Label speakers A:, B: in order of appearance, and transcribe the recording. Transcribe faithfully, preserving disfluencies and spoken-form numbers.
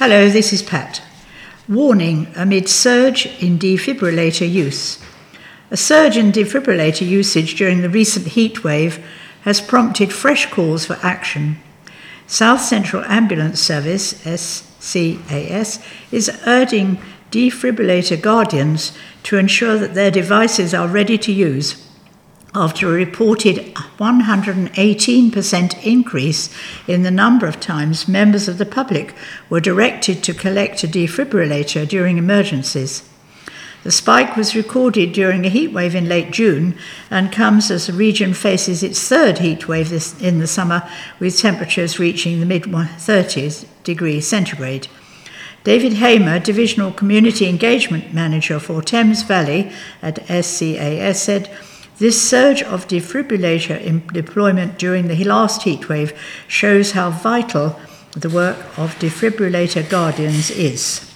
A: Hello, this is Pat. Warning amid surge in defibrillator use. A surge in defibrillator usage during the recent heat wave has prompted fresh calls for action. South Central Ambulance Service, S C A S, is urging defibrillator guardians to ensure that their devices are ready to use after a reported one hundred eighteen percent increase in the number of times members of the public were directed to collect a defibrillator during emergencies. The spike was recorded during a heatwave in late June and comes as the region faces its third heatwave this, in the summer, with temperatures reaching the mid thirties degrees centigrade. David Hamer, Divisional Community Engagement Manager for Thames Valley at S C A S, said, "This surge of defibrillator deployment during the last heatwave shows how vital the work of defibrillator guardians is."